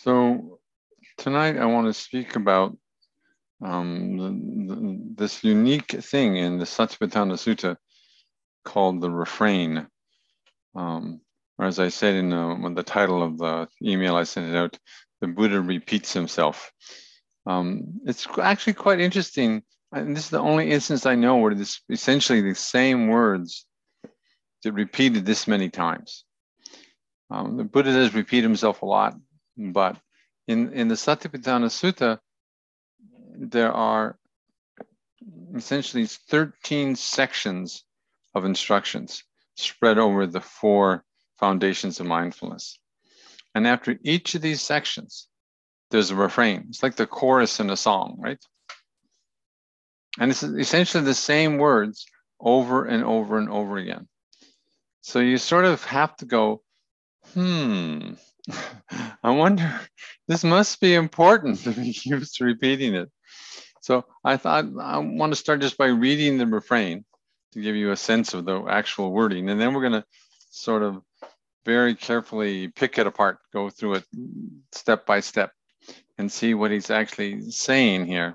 So tonight I want to speak about this unique thing in the Satipatthana Sutta called the refrain. Or as I said in the title of the email I sent it out, the Buddha repeats himself. It's actually quite interesting. And this is the only instance I know where this essentially the same words get repeated this many times. The Buddha does repeat himself a lot, but in the Satipatthana Sutta, there are essentially 13 sections of instructions spread over the 4 foundations of mindfulness. And after each of these sections, there's a refrain. It's like the chorus in a song, right? And it's essentially the same words over and over and over again. So you sort of have to go, I wonder, this must be important to be used to repeating it. So I thought I want to start just by reading the refrain to give you a sense of the actual wording. And then we're going to sort of very carefully pick it apart, go through it step by step and see what he's actually saying here.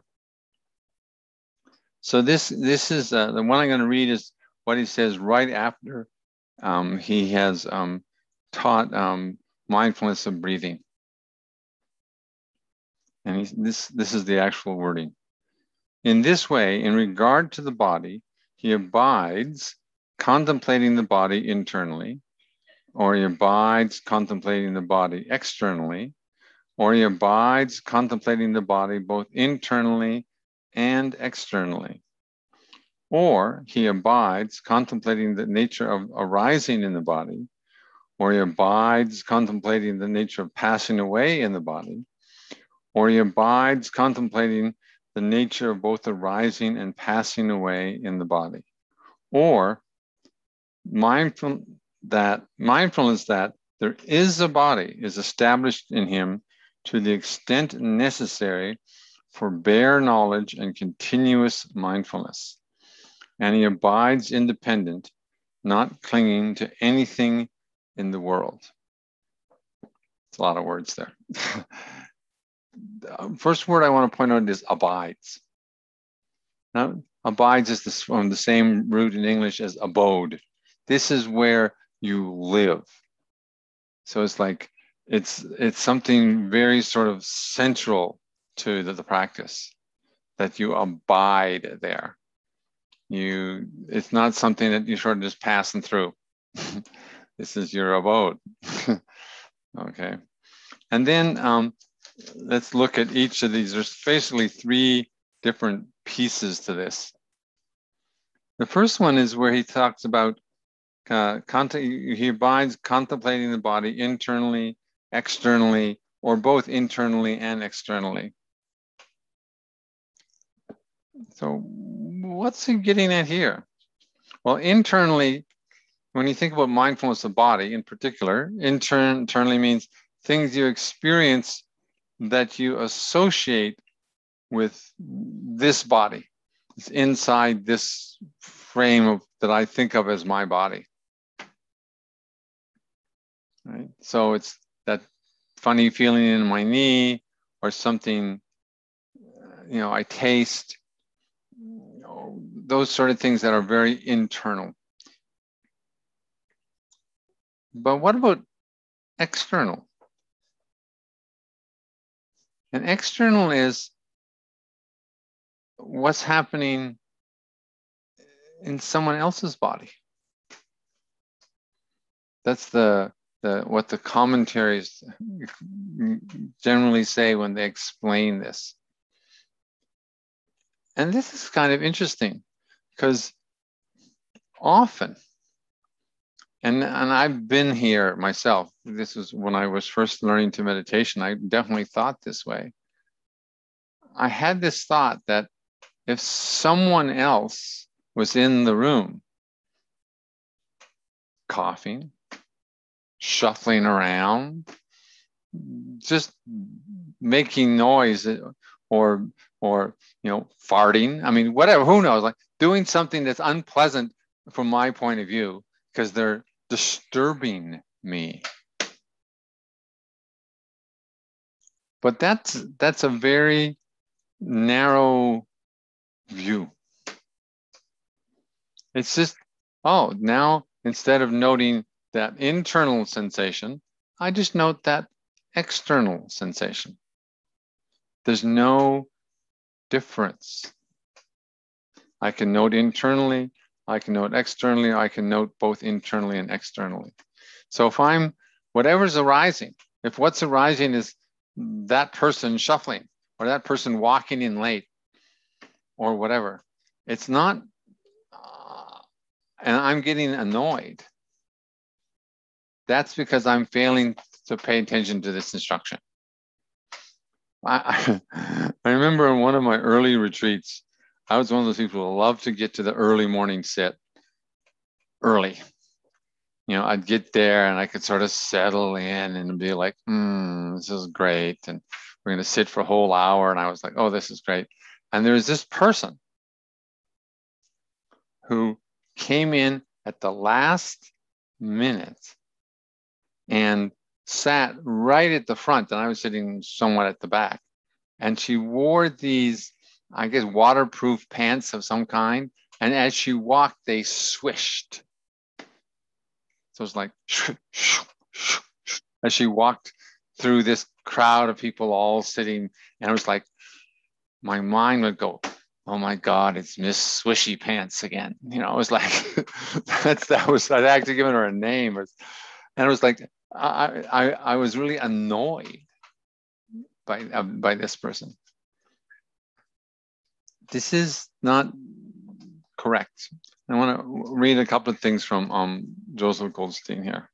So this is the one I'm going to read is what he says right after he has taught mindfulness of breathing. And this is the actual wording. In this way, in regard to the body, he abides contemplating the body internally, or he abides contemplating the body externally, or he abides contemplating the body both internally and externally, or he abides contemplating the nature of arising in the body, or he abides contemplating the nature of passing away in the body, or he abides contemplating the nature of both arising and passing away in the body, or mindfulness that there is a body is established in him to the extent necessary for bare knowledge and continuous mindfulness, and he abides independent, not clinging to anything in the world. It's a lot of words there. First word I want to point out is abides. Now, abides is from the same root in English as abode. This is where you live. So it's like it's something very sort of central to the practice, that you abide there. It's not something that you sort of just passing through. This is your abode. Okay. And then let's look at each of these. There's basically 3 different pieces to this. The first one is where he talks about he abides contemplating the body internally, externally, or both internally and externally. So what's he getting at here? Well, internally, when you think about mindfulness of body in particular, internally means things you experience that you associate with this body. It's inside this frame that I think of as my body. Right? So it's that funny feeling in my knee, or something, I taste, those sort of things that are very internal. But what about external? And external is what's happening in someone else's body. That's what the commentaries generally say when they explain this. And this is kind of interesting because often, and I've been here myself, this is when I was first learning to meditation, I definitely thought this way. I had this thought that if someone else was in the room, coughing, shuffling around, just making noise, or farting, I mean, whatever, who knows, like doing something that's unpleasant from my point of view because they're disturbing me. But that's a very narrow view. It's just, oh, now instead of noting that internal sensation, I just note that external sensation. There's no difference. I can note internally, I can note externally, I can note both internally and externally. So if I'm, whatever's arising, if what's arising is that person shuffling or that person walking in late or whatever, it's not, and I'm getting annoyed, that's because I'm failing to pay attention to this instruction. I remember in one of my early retreats, I was one of those people who love to get to the early morning sit early. You know, I'd get there and I could sort of settle in and be like, this is great. And we're going to sit for a whole hour. And I was like, oh, this is great. And there was this person who came in at the last minute and sat right at the front. And I was sitting somewhat at the back. And she wore these, I guess, waterproof pants of some kind. And as she walked, they swished. So it was like, as she walked through this crowd of people all sitting, and it was like, my mind would go, oh my God, it's Miss Swishy Pants again. You know, it was like, I'd actually given her a name. And it was like, I was really annoyed by this person. This is not correct. I want to read a couple of things from Joseph Goldstein here.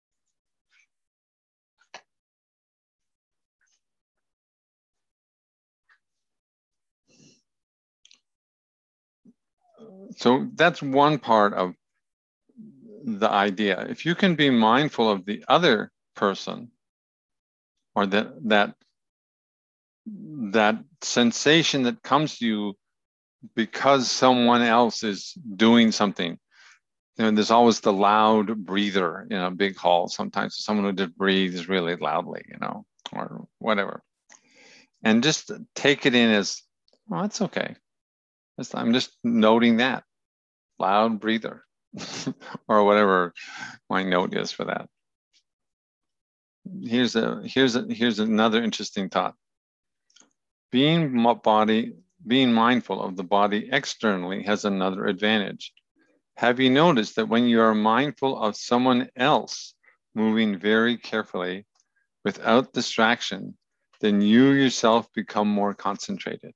So that's one part of the idea. If you can be mindful of the other person or that sensation that comes to you because someone else is doing something. And there's always the loud breather in a big hall. Sometimes someone who just breathes really loudly, you know, or whatever. And just take it in as, oh, that's okay. I'm just noting that loud breather or whatever my note is for that. Here's another interesting thought. Being mindful of the body externally has another advantage. Have you noticed that when you are mindful of someone else moving very carefully without distraction, then you yourself become more concentrated?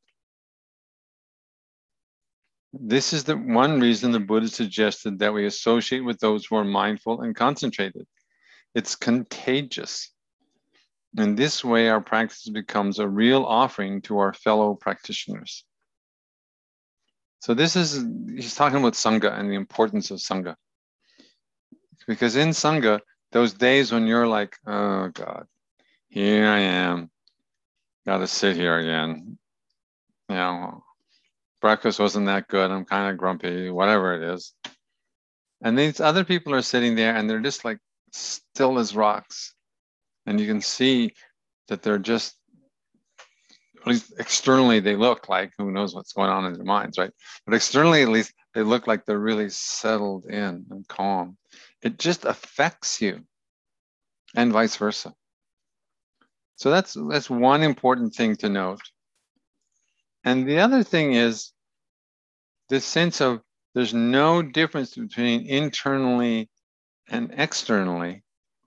This is the one reason the Buddha suggested that we associate with those who are mindful and concentrated. It's contagious. In this way, our practice becomes a real offering to our fellow practitioners. So he's talking about Sangha and the importance of Sangha. Because in Sangha, those days when you're like, oh God, here I am, got to sit here again. You know, breakfast wasn't that good. I'm kind of grumpy, whatever it is. And these other people are sitting there and they're just like still as rocks. And you can see that they're just, at least externally, they look like, who knows what's going on in their minds, right? But externally, at least, they look like they're really settled in and calm. It just affects you and vice versa. So that's one important thing to note. And the other thing is this sense of there's no difference between internally and externally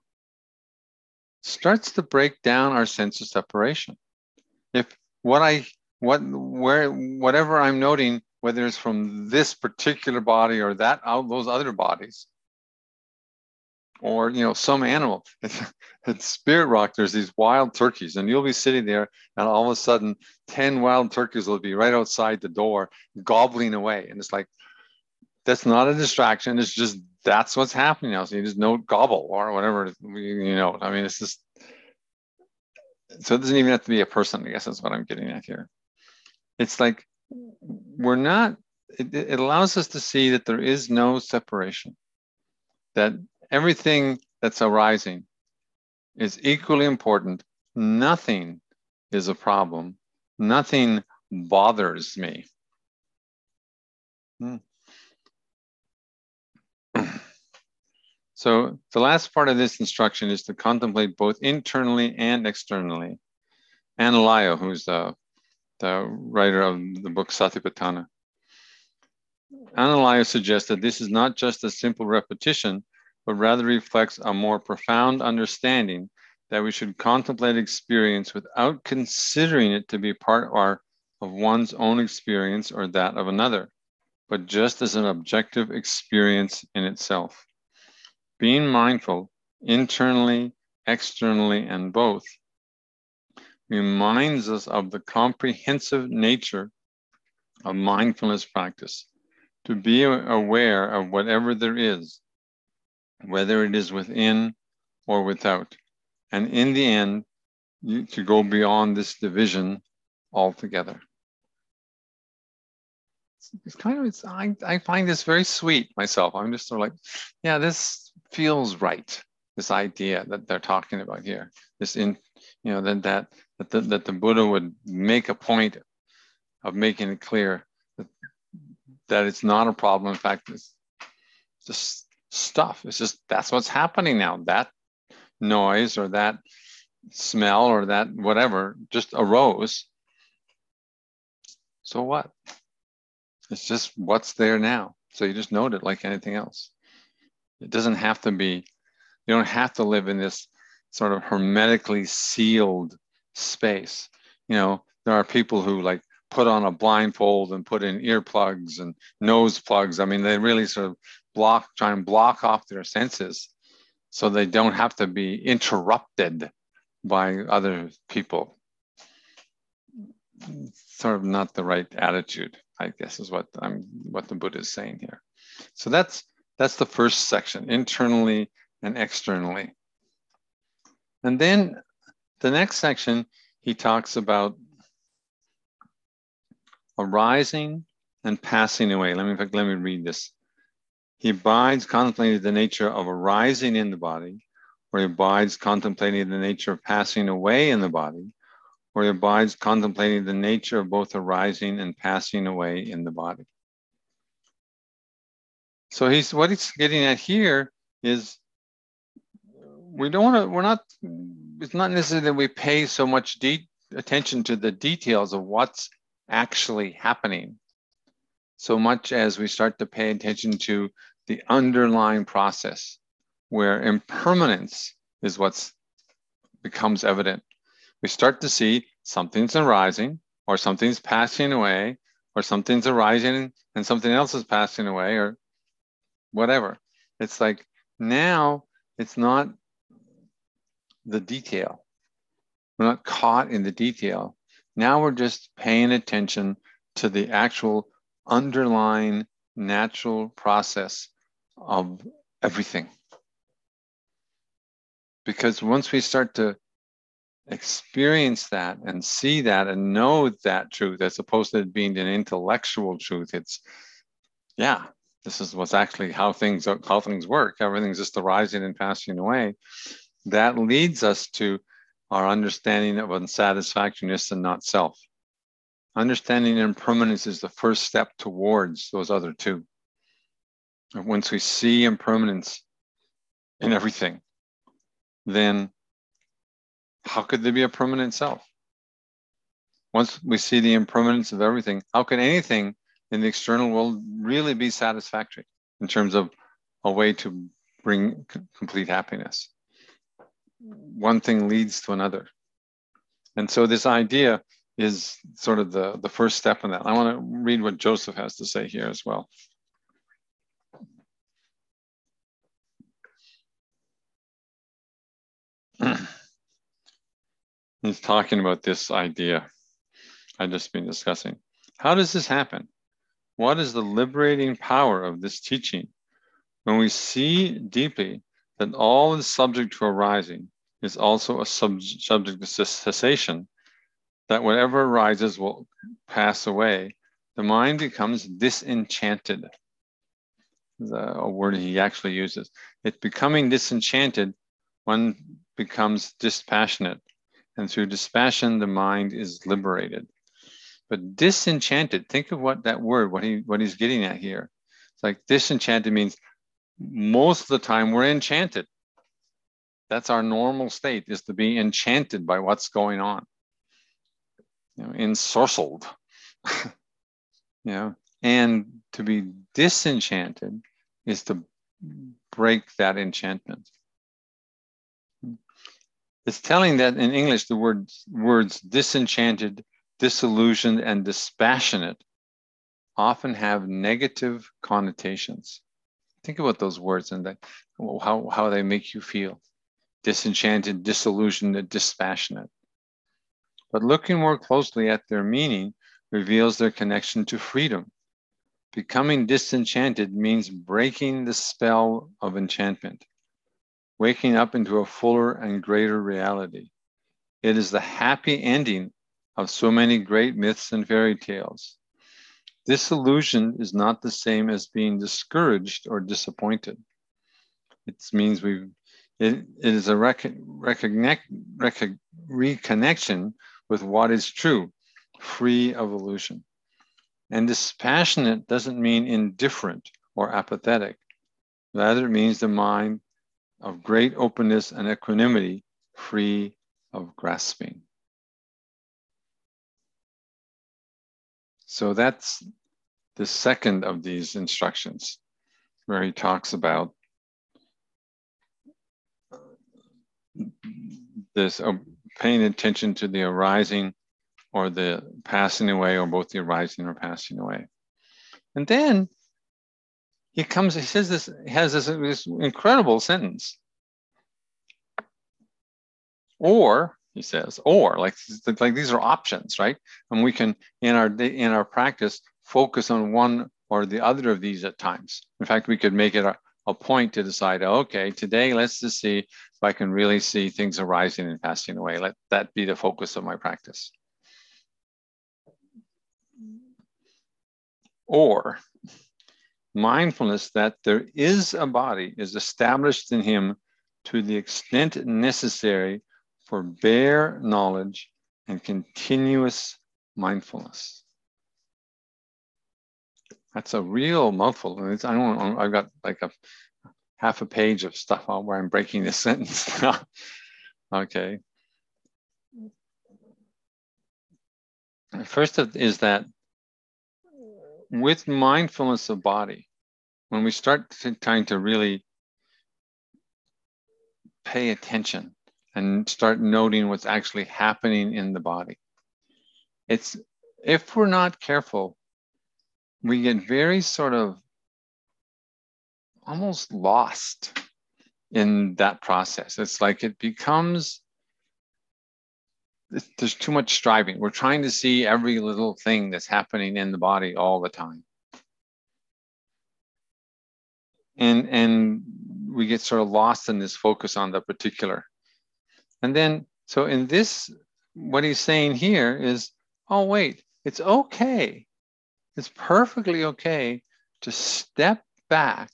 starts to break down our sense of separation. If whatever I'm noting, whether it's from this particular body or those other bodies, or some animal, at Spirit Rock, there's these wild turkeys, and you'll be sitting there, and all of a sudden, 10 wild turkeys will be right outside the door, gobbling away, and it's like, that's not a distraction. It's just that's what's happening now. So you just note gobble or whatever I mean, it's just. So it doesn't even have to be a person. I guess that's what I'm getting at here. It's like we're not. It allows us to see that there is no separation. That everything that's arising is equally important. Nothing is a problem. Nothing bothers me. So the last part of this instruction is to contemplate both internally and externally. Analayo, who's the writer of the book Satipatthana. Analayo suggests that this is not just a simple repetition, but rather reflects a more profound understanding that we should contemplate experience without considering it to be part of one's own experience or that of another, but just as an objective experience in itself. Being mindful internally, externally, and both reminds us of the comprehensive nature of mindfulness practice, to be aware of whatever there is, whether it is within or without, and in the end, to go beyond this division altogether. I find this very sweet myself. I'm just sort of like, yeah, this feels right. This idea that they're talking about here, that the Buddha would make a point of making it clear that it's not a problem. In fact, it's just stuff. It's just, that's what's happening now. That noise or that smell or that whatever just arose. So what? It's just what's there now. So you just note it like anything else. It doesn't have to be, you don't have to live in this sort of hermetically sealed space. You know, there are people who like put on a blindfold and put in earplugs and nose plugs. I mean, they really sort of try and block off their senses so they don't have to be interrupted by other people. Sort of not the right attitude, I guess, is what the Buddha is saying here. So that's the first section, internally and externally. And then the next section, he talks about arising and passing away. Let me read this. He abides contemplating the nature of arising in the body, or he abides contemplating the nature of passing away in the body, or he abides contemplating the nature of both arising and passing away in the body. So what he's getting at here is it's not necessarily that we pay so much attention to the details of what's actually happening, so much as we start to pay attention to the underlying process where impermanence is what becomes evident. We start to see something's arising or something's passing away or something's arising and something else is passing away or whatever. It's like now it's not the detail. We're not caught in the detail. Now we're just paying attention to the actual underlying natural process of everything. Because once we start to experience that and see that and know that truth, as opposed to it being an intellectual truth, it's, yeah, this is what's actually how things work. Everything's just arising and passing away. That leads us to our understanding of unsatisfactoriness and not self. Understanding impermanence is the first step towards those other two. Once we see impermanence in everything, then how could there be a permanent self? Once we see the impermanence of everything, how can anything in the external world really be satisfactory in terms of a way to bring complete happiness? One thing leads to another. And so this idea is sort of the first step in that. I want to read what Joseph has to say here as well. He's talking about this idea I've just been discussing. How does this happen? What is the liberating power of this teaching? When we see deeply that all is subject to arising is also a subject to cessation, that whatever arises will pass away, the mind becomes disenchanted. A word he actually uses. It's becoming disenchanted, one becomes dispassionate. and through dispassion, the mind is liberated. But disenchanted, think of what that word, what he's getting at here. It's like disenchanted means most of the time we're enchanted. That's our normal state, is to be enchanted by what's going on. Ensorcelled. And to be disenchanted is to break that enchantment. It's telling that in English, the words disenchanted, disillusioned, and dispassionate often have negative connotations. Think about those words and that, how they make you feel. Disenchanted, disillusioned, and dispassionate. But looking more closely at their meaning reveals their connection to freedom. Becoming disenchanted means breaking the spell of enchantment, waking up into a fuller and greater reality. It is the happy ending of so many great myths and fairy tales. Disillusion is not the same as being discouraged or disappointed. It means it is a reconnection with what is true, free of illusion. And dispassionate doesn't mean indifferent or apathetic. Rather, it means the mind of great openness and equanimity, free of grasping. So that's the second of these instructions, where he talks about this paying attention to the arising or the passing away, or both the arising or passing away. And then he says this, he has this incredible sentence. Or, he says, or, like these are options, right? And we can, in our practice, focus on one or the other of these at times. In fact, we could make it a point to decide, okay, today let's just see if I can really see things arising and passing away. Let that be the focus of my practice. Or mindfulness that there is a body is established in him to the extent necessary for bare knowledge and continuous mindfulness. That's a real mouthful. I've got like half a page of stuff where I'm breaking this sentence. Okay. First is that with mindfulness of body, when we start trying to really pay attention and start noting what's actually happening in the body, if we're not careful, we get very sort of almost lost in that process. It's like it becomes, there's too much striving. We're trying to see every little thing that's happening in the body all the time. And we get sort of lost in this focus on the particular. And then, so in this, what he's saying here is, oh, wait, it's okay. It's perfectly okay to step back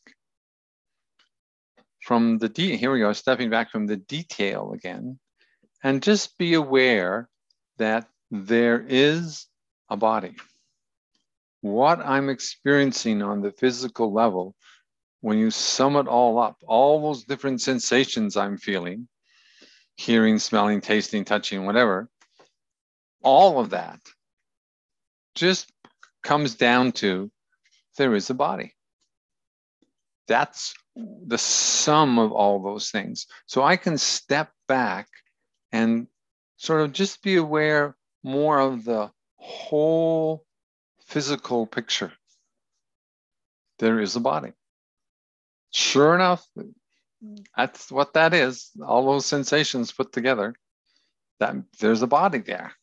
from here we go, stepping back from the detail again, and just be aware that there is a body. What I'm experiencing on the physical level, when you sum it all up, all those different sensations I'm feeling, hearing, smelling, tasting, touching, whatever, all of that just comes down to there is a body. That's the sum of all those things. So I can step back and sort of just be aware more of the whole physical picture. There is a body. Sure enough, that's what that is. All those sensations put together, that there's a body there.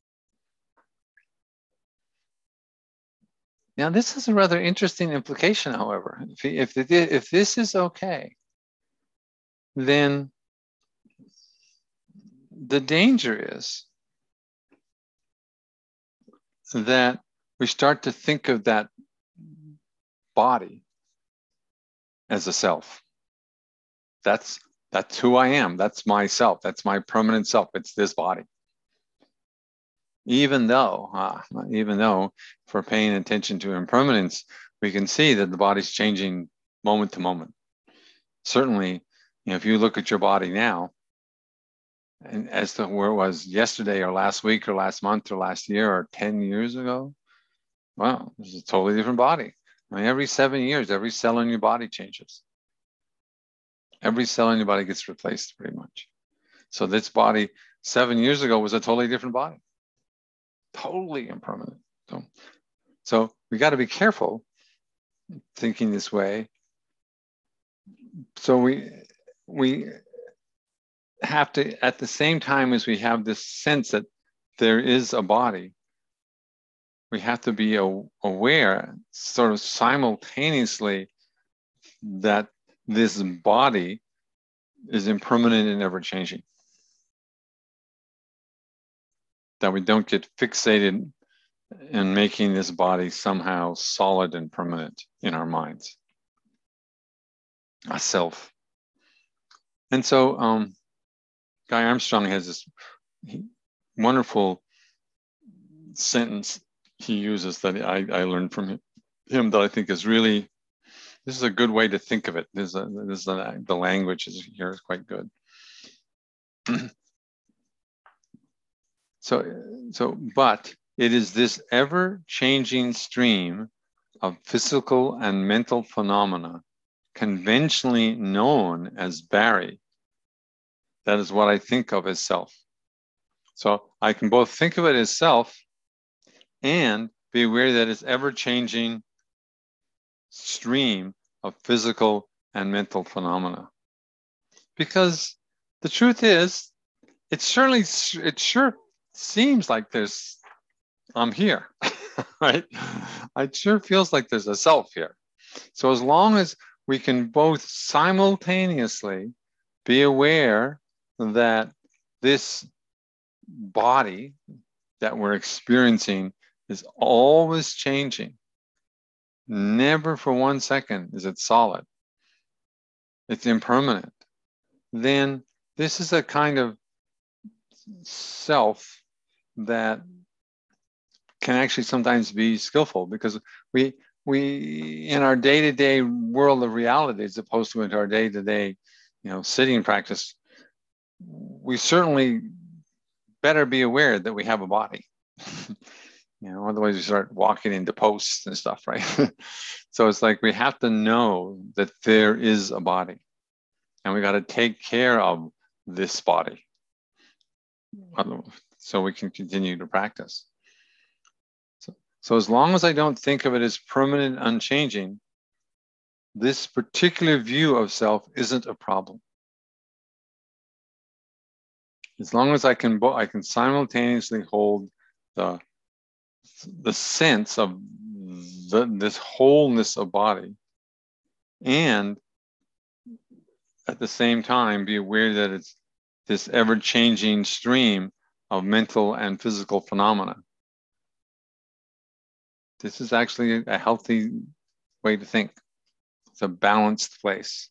Now, this is a rather interesting implication, however. If this is okay, then the danger is that we start to think of that body as a self. That's who I am. That's myself. That's my permanent self. It's this body. even though if we're paying attention to impermanence, we can see that the body's changing moment to moment. Certainly, if you look at your body now, and as to where it was yesterday or last week or last month or last year or 10 years ago, wow, this is a totally different body. I mean, every 7 years, every cell in your body changes. Every cell in your body gets replaced pretty much. So this body 7 years ago was a totally different body, totally impermanent. So we got to be careful thinking this way. So we have to, at the same time as we have this sense that there is a body, we have to be aware sort of simultaneously that this body is impermanent and ever changing. That we don't get fixated in making this body somehow solid and permanent in our minds, a self. And so Guy Armstrong has this wonderful sentence he uses that I learned from him that I think is really, this is a good way to think of it. The language here is quite good. But it is this ever-changing stream of physical and mental phenomena, conventionally known as Barry, that is what I think of as self. So I can both think of it as self and be aware that it's ever-changing stream of physical and mental phenomena. Because the truth is, it sure seems like I'm here, right? It sure feels like there's a self here. So as long as we can both simultaneously be aware that this body that we're experiencing is always changing. Never for 1 second is it solid. It's impermanent. Then this is a kind of self that can actually sometimes be skillful, because we in our day-to-day world of reality, as opposed to in our day-to-day, sitting practice, we certainly better be aware that we have a body. Otherwise we start walking into posts and stuff, right? So it's like we have to know that there is a body, and we got to take care of this body so we can continue to practice. So as long as I don't think of it as permanent, unchanging, this particular view of self isn't a problem. As long as I can simultaneously hold the sense of this wholeness of body, and at the same time be aware that it's this ever-changing stream of mental and physical phenomena. This is actually a healthy way to think. It's a balanced place.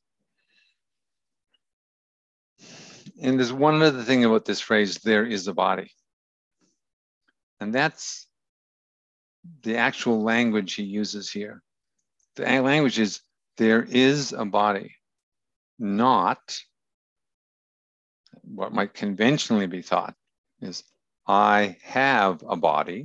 And there's one other thing about this phrase, there is a body. And that's the actual language he uses here. The language is, there is a body, not what might conventionally be thought is, I have a body,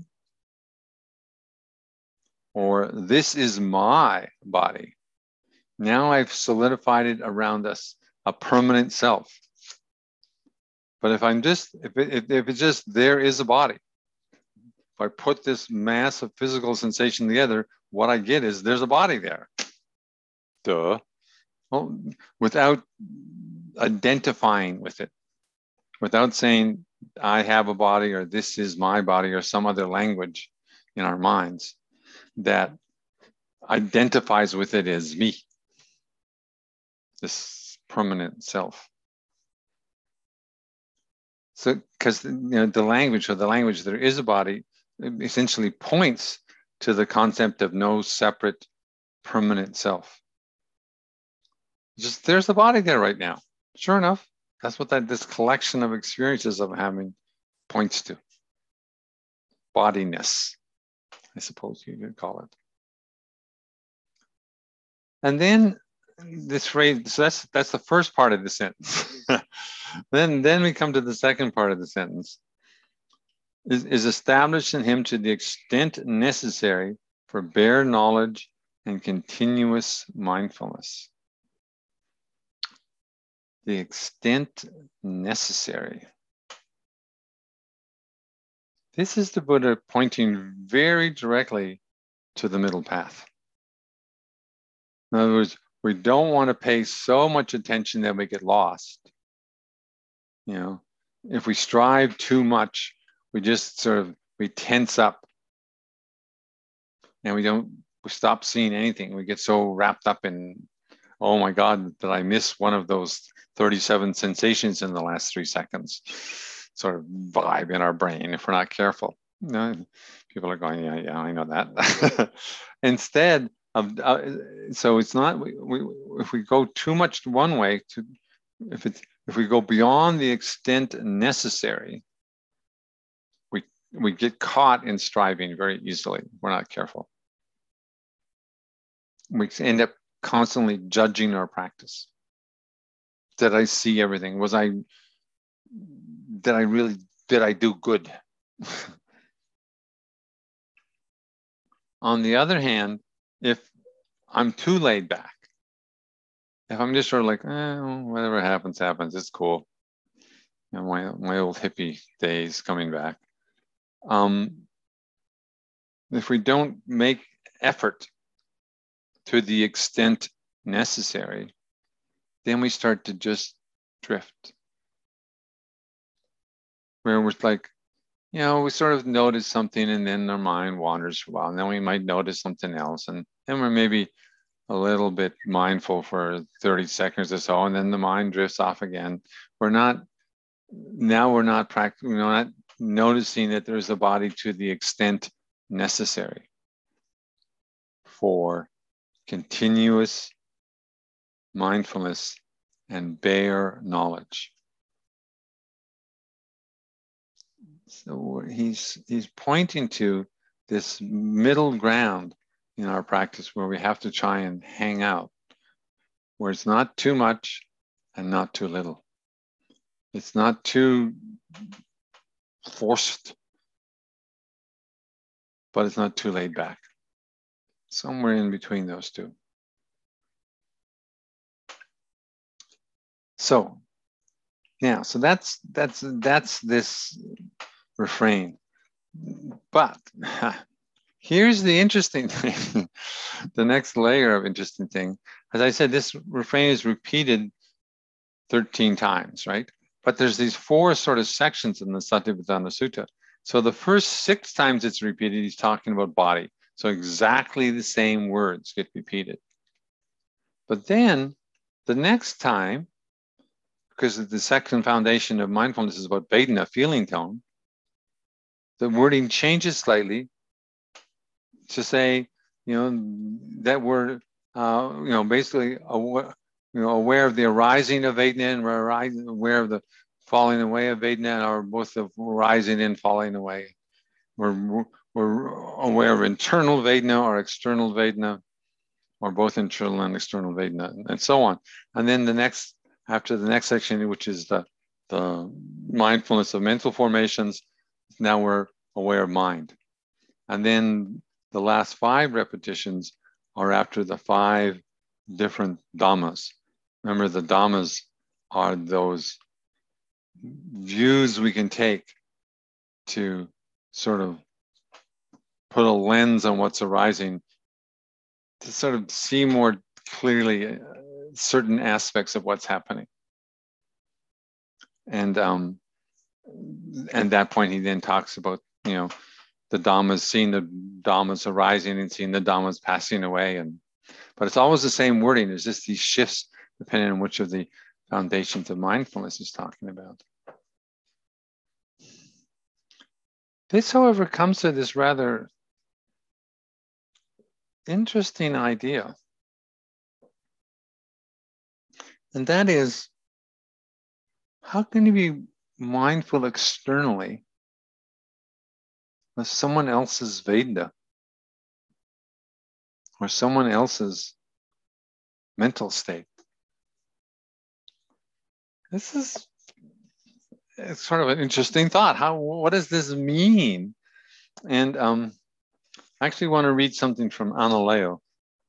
or this is my body. Now I've solidified it around us, a permanent self. But if it's just, there is a body, if I put this mass of physical sensation together, what I get is there's a body there. Duh. Well, without identifying with it, without saying I have a body, or this is my body, or some other language in our minds that identifies with it as me, this permanent self. So, because the language there is a body essentially points to the concept of no separate permanent self. Just there's the body there right now. Sure enough, that's what this collection of experiences of having points to. bodiness, I suppose you could call it. And then this phrase, so that's the first part of the sentence. then we come to the second part of the sentence. Is established in him to the extent necessary for bare knowledge and continuous mindfulness. The extent necessary. This is the Buddha pointing very directly to the middle path. In other words, we don't want to pay so much attention that we get lost. You know, if we strive too much, we just we tense up and we stop seeing anything. We get so wrapped up in, oh my God, did I miss one of those 37 sensations in the last 3 seconds? Sort of vibe in our brain if we're not careful. People are going, yeah, I know that. Instead of, so it's not, if we go too much one way, if we go beyond the extent necessary, we get caught in striving very easily. We're not careful. We end up constantly judging our practice. Did I see everything? Did I do good? On the other hand, if I'm too laid back, if I'm just sort of like, whatever happens, happens, it's cool. You know, my old hippie days coming back. If we don't make effort to the extent necessary, then we start to just drift. Where we're like, you know, we sort of notice something and then our mind wanders for a while. And then we might notice something else. And then we're maybe a little bit mindful for 30 seconds or so. And then the mind drifts off again. We're not practicing, we're not noticing that there's a body to the extent necessary for continuous mindfulness and bare knowledge. So he's pointing to this middle ground in our practice where we have to try and hang out, where it's not too much and not too little. It's not too forced, but it's not too laid back. Somewhere in between those two. So now, so that's this refrain. But here's the interesting thing, the next layer of interesting thing. As I said, this refrain is repeated 13 times, right? But there's these 4 sort of sections in the Satipatthana Sutta. So the first 6 times it's repeated, he's talking about body. So exactly the same words get repeated. But then the next time, because the second foundation of mindfulness is about Vedana, feeling tone, the wording changes slightly to say, you know, that we're, you know, basically aware of the arising of Vedana and we're aware of the falling away of Vedana, or both the rising and falling away. We're aware of internal Vedana or external Vedana, or both internal and external Vedana, and so on. And then after the next section, which is the mindfulness of mental formations, now we're aware of mind. And then the last 5 repetitions are after the 5 different dhammas. Remember, the dhammas are those views we can take to sort of put a lens on what's arising, to sort of see more clearly certain aspects of what's happening. And at that point, he then talks about, you know, the dhammas, seeing the dhammas arising and seeing the dhammas passing away. But it's always the same wording. There's just these shifts depending on which of the foundations of mindfulness he's talking about. This, however, comes to this rather interesting idea. And that is, how can you be mindful externally of someone else's Vedana or someone else's mental state. This is it's sort of an interesting thought. What does this mean? And I actually want to read something from Analayo.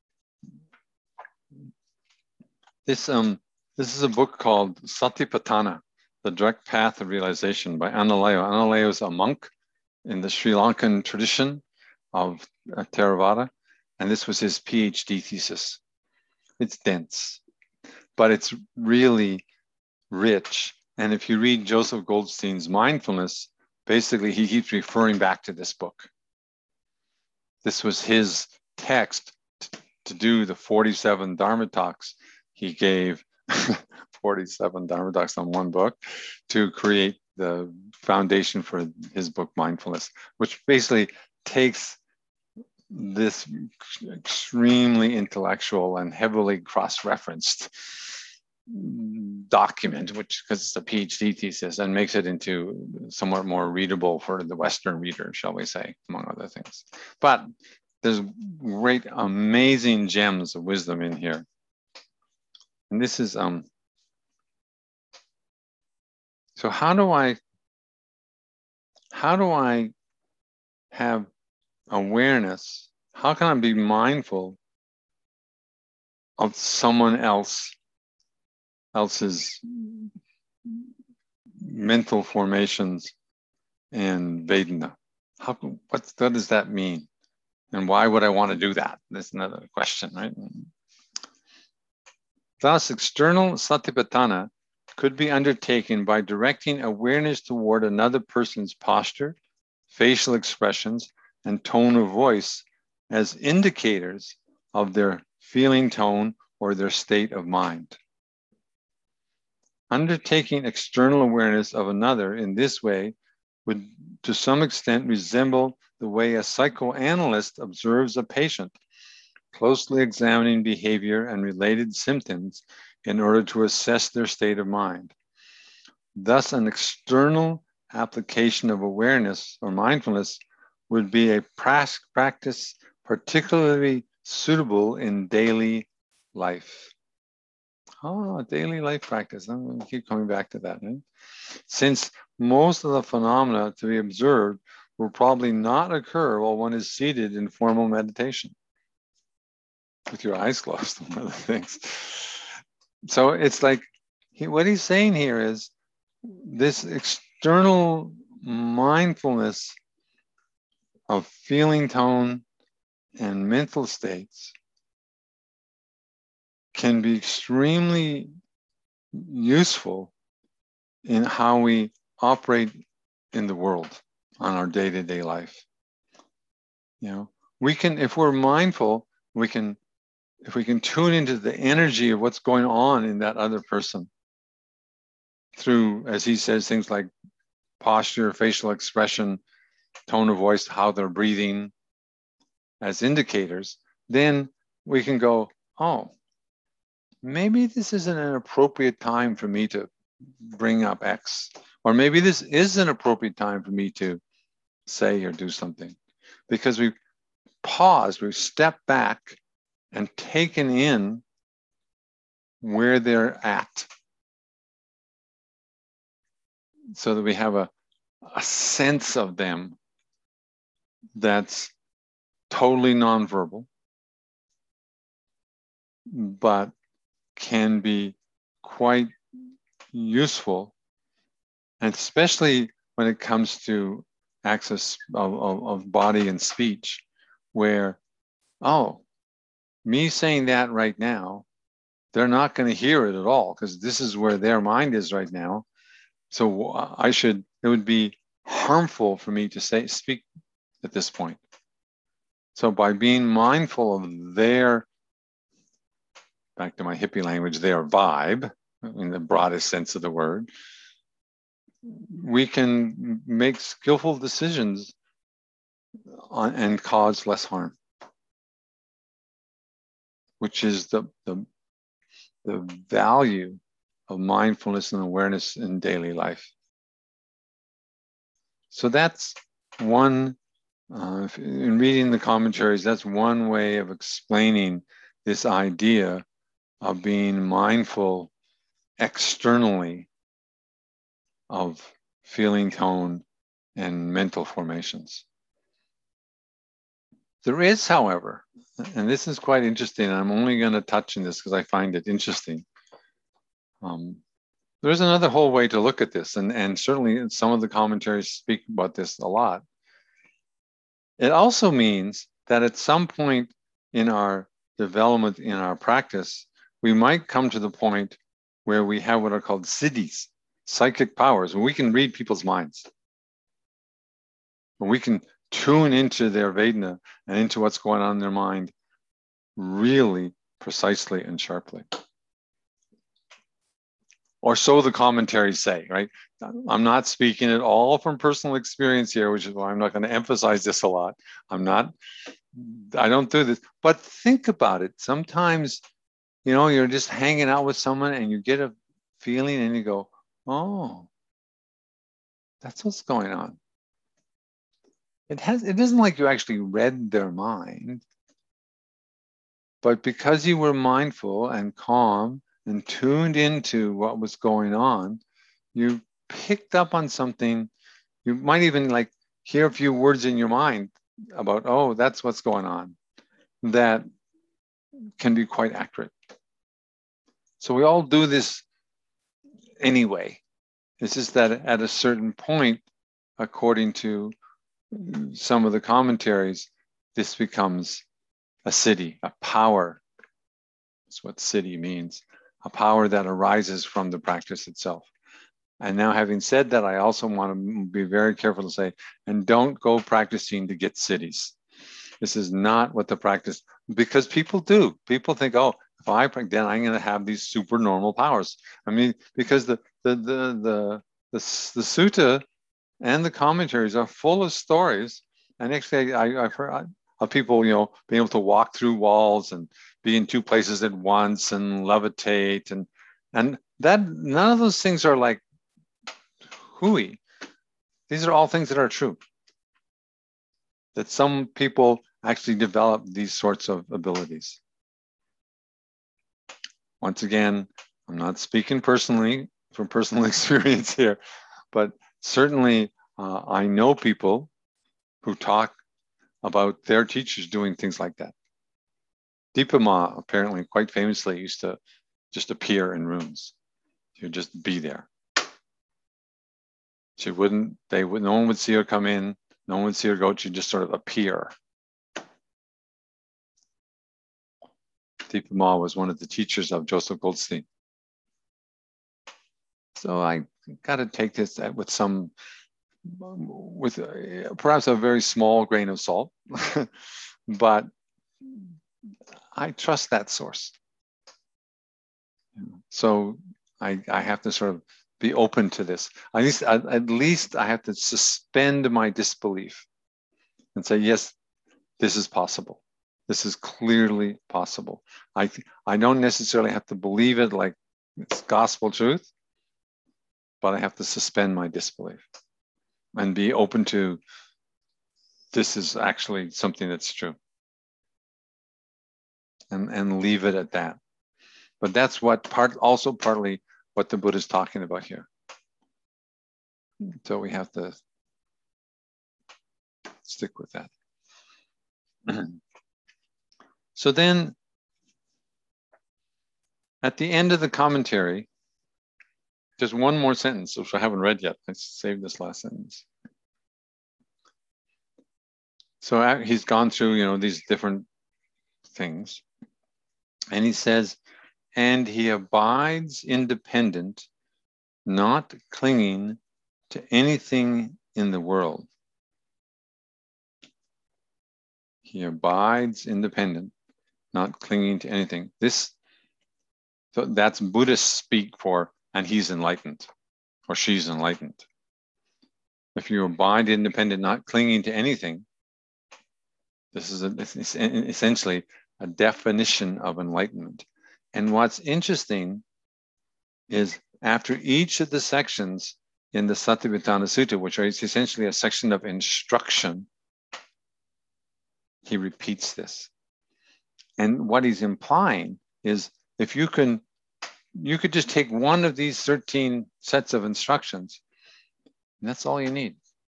This is a book called Satipatthana, The Direct Path of Realization by Analayo. Analayo is a monk in the Sri Lankan tradition of Theravada, and this was his PhD thesis. It's dense, but it's really rich. And if you read Joseph Goldstein's Mindfulness, basically he keeps referring back to this book. This was his text to do the 47 Dharma talks. He gave 47 Dharma talks on one book to create the foundation for his book Mindfulness, which basically takes this extremely intellectual and heavily cross-referenced document, which because it's a PhD thesis, and makes it into somewhat more readable for the Western reader, shall we say, among other things. But there's great, amazing gems of wisdom in here. And this is, so how do I have awareness? How can I be mindful of someone else's mental formations and Vedana? What does that mean? And why would I want to do that? That's another question, right? Thus, external satipatthana could be undertaken by directing awareness toward another person's posture, facial expressions, and tone of voice as indicators of their feeling tone or their state of mind. Undertaking external awareness of another in this way would to some extent resemble the way a psychoanalyst observes a patient, closely examining behavior and related symptoms in order to assess their state of mind. Thus, an external application of awareness or mindfulness would be a practice particularly suitable in daily life. Oh, daily life practice. I'm going to keep coming back to that. Right? Since most of the phenomena to be observed will probably not occur while one is seated in formal meditation with your eyes closed, one of the things. So it's like, what he's saying here is this external mindfulness of feeling tone and mental states can be extremely useful in how we operate in the world on our day-to-day life. You know, we can, if we're mindful, if we can tune into the energy of what's going on in that other person through, as he says, things like posture, facial expression, tone of voice, how they're breathing as indicators, then we can go, oh, maybe this isn't an appropriate time for me to bring up X, or maybe this is an appropriate time for me to say or do something, because we've paused, we've stepped back and taken in where they're at, so that we have a sense of them that's totally nonverbal, but can be quite useful, and especially when it comes to access of body and speech, where, oh, me saying that right now, they're not going to hear it at all, because this is where their mind is right now. So it would be harmful for me to speak at this point. So by being mindful of their, back to my hippie language, their vibe, in the broadest sense of the word, we can make skillful decisions and cause less harm, which is the value of mindfulness and awareness in daily life. So that's one In reading the commentaries, that's one way of explaining this idea of being mindful externally of feeling tone and mental formations. There is, however, and this is quite interesting, I'm only going to touch on this because I find it interesting. There's another whole way to look at this, and certainly some of the commentaries speak about this a lot. It also means that at some point in our development, in our practice, we might come to the point where we have what are called siddhis, psychic powers, where we can read people's minds. Where we can tune into their Vedana and into what's going on in their mind really precisely and sharply. Or so the commentaries say, right? I'm not speaking at all from personal experience here, which is why I'm not going to emphasize this a lot. I don't do this, but think about it. Sometimes, you're just hanging out with someone and you get a feeling and you go, oh, that's what's going on. It isn't like you actually read their mind, but because you were mindful and calm and tuned into what was going on, you picked up on something. You might even hear a few words in your mind about, oh, that's what's going on. That can be quite accurate. So we all do this anyway. It's just that at a certain point, according to some of the commentaries, this becomes a siddhi, a power. That's what siddhi means, a power that arises from the practice itself. And now, having said that, I also want to be very careful to say, and don't go practicing to get siddhis. This is not what the practice, because people do. People think, oh, if I practice, then I'm going to have these super normal powers. I mean, because the sutta and the commentaries are full of stories. And actually, I've heard of people, being able to walk through walls and be in two places at once and levitate, and that none of those things are like hooey. These are all things that are true. That some people actually develop these sorts of abilities. Once again, I'm not speaking personally from personal experience here, but certainly I know people who talk about their teachers doing things like that. Dipa Ma apparently quite famously used to just appear in rooms. She would just be there. No one would see her come in, no one would see her go, she'd just sort of appear. Dipa Ma was one of the teachers of Joseph Goldstein. So I got to take this with perhaps a very small grain of salt, but I trust that source. So I have to sort of be open to this. At least I have to suspend my disbelief and say, yes, this is possible. This is clearly possible. I don't necessarily have to believe it like it's gospel truth, but I have to suspend my disbelief and be open to this is actually something that's true, and leave it at that. But that's also partly what the Buddha is talking about here. So we have to stick with that. So then at the end of the commentary, just one more sentence, which I haven't read yet. I saved this last sentence. So he's gone through, these different things. And he says, and he abides independent, not clinging to anything in the world. He abides independent, not clinging to anything. So that's Buddhist speak for, and he's enlightened, or she's enlightened. If you abide independent, not clinging to anything, this is essentially a definition of enlightenment. And what's interesting is after each of the sections in the Satipatthana Sutta, which is essentially a section of instruction, he repeats this. And what he's implying is if you could just take one of these 13 sets of instructions, and that's all you need.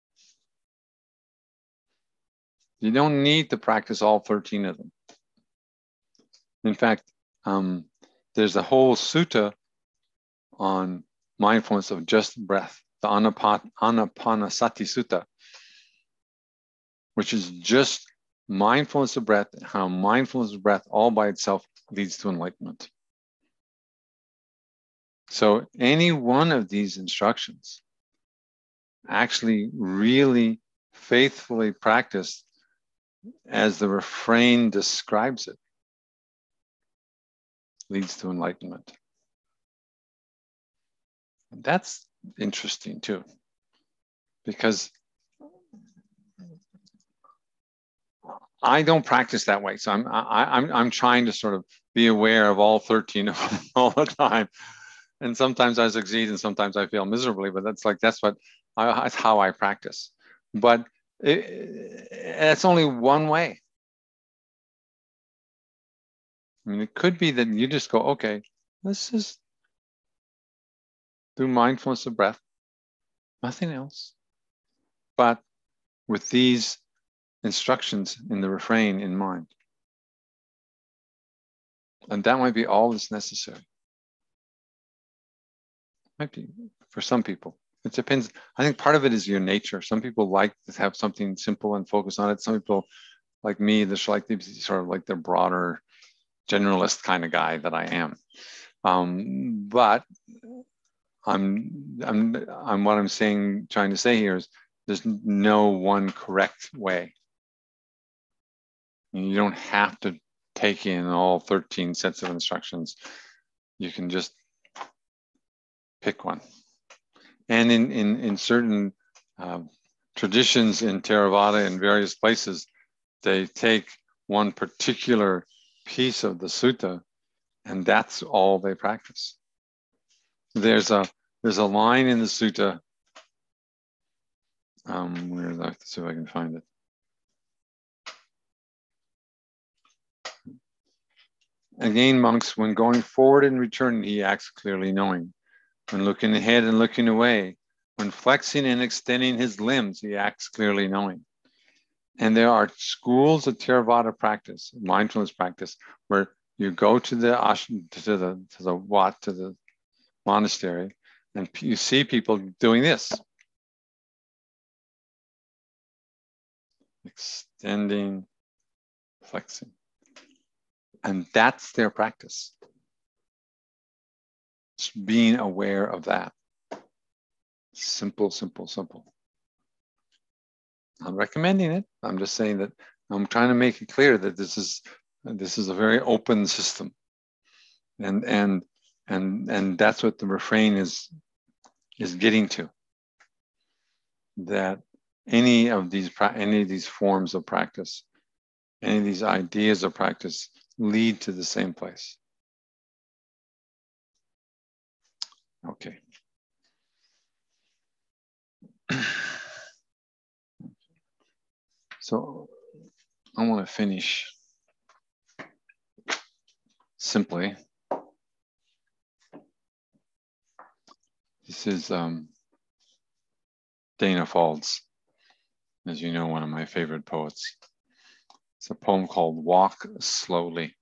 You don't need to practice all 13 of them. In fact, there's a whole sutta on mindfulness of just breath, the Anapanasati Sutta, which is just mindfulness of breath, how mindfulness of breath all by itself leads to enlightenment. So any one of these instructions actually really faithfully practiced as the refrain describes it leads to enlightenment. And that's interesting too, because I don't practice that way. So I'm trying to sort of be aware of all 13 of them all the time. And sometimes I succeed and sometimes I fail miserably, but that's how I practice. But it's only one way. I mean, it could be that you just go, okay, let's just do mindfulness of breath, nothing else. But with these instructions in the refrain in mind. And that might be all that's necessary. Might be for some people. It depends. I think part of it is your nature. Some people like to have something simple and focus on it. Some people, like me, they're like sort of like the broader generalist kind of guy that I am. But what I'm saying, trying to say here is there's no one correct way. You don't have to take in all 13 sets of instructions. You can just pick one. And in certain traditions in Theravada in various places, they take one particular piece of the sutta, and that's all they practice. There's a line in the sutta. Where is that? Let's see if I can find it. Again, monks, when going forward and returning, he acts clearly knowing. When looking ahead and looking away, when flexing and extending his limbs, he acts clearly knowing. And there are schools of Theravada practice, mindfulness practice, where you go to the ashram, to the monastery, and you see people doing this. Extending, flexing. And that's their practice. It's being aware of that. Simple, simple, simple. I'm recommending it. I'm just saying that I'm trying to make it clear that this is a very open system. And that's what the refrain is getting to. That any of these forms of practice, any of these ideas of practice lead to the same place. Okay. So I want to finish simply. This is Dana Faulds, as you know, one of my favorite poets. It's a poem called Walk Slowly.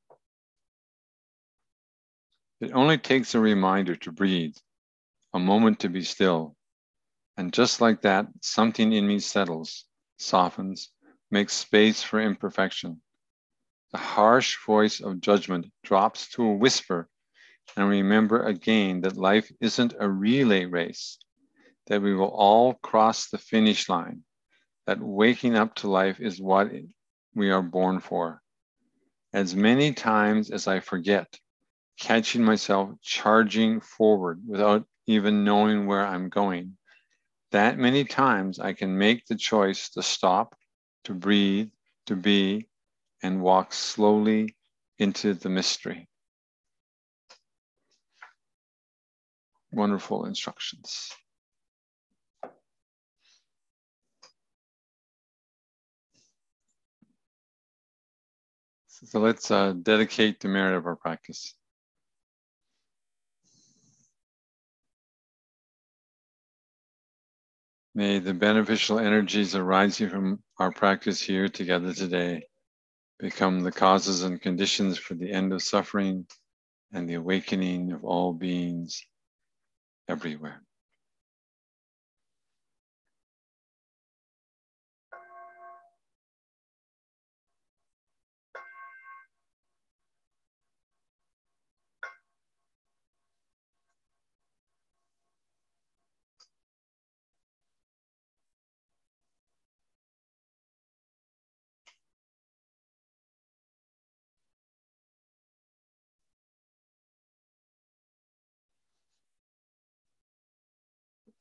It only takes a reminder to breathe, a moment to be still. And just like that, something in me settles, softens, makes space for imperfection. The harsh voice of judgment drops to a whisper, and remember again that life isn't a relay race, that we will all cross the finish line, that waking up to life is what we are born for. As many times as I forget, catching myself charging forward without even knowing where I'm going, that many times I can make the choice to stop, to breathe, to be, and walk slowly into the mystery. Wonderful instructions. So let's dedicate the merit of our practice. May the beneficial energies arising from our practice here together today become the causes and conditions for the end of suffering and the awakening of all beings everywhere.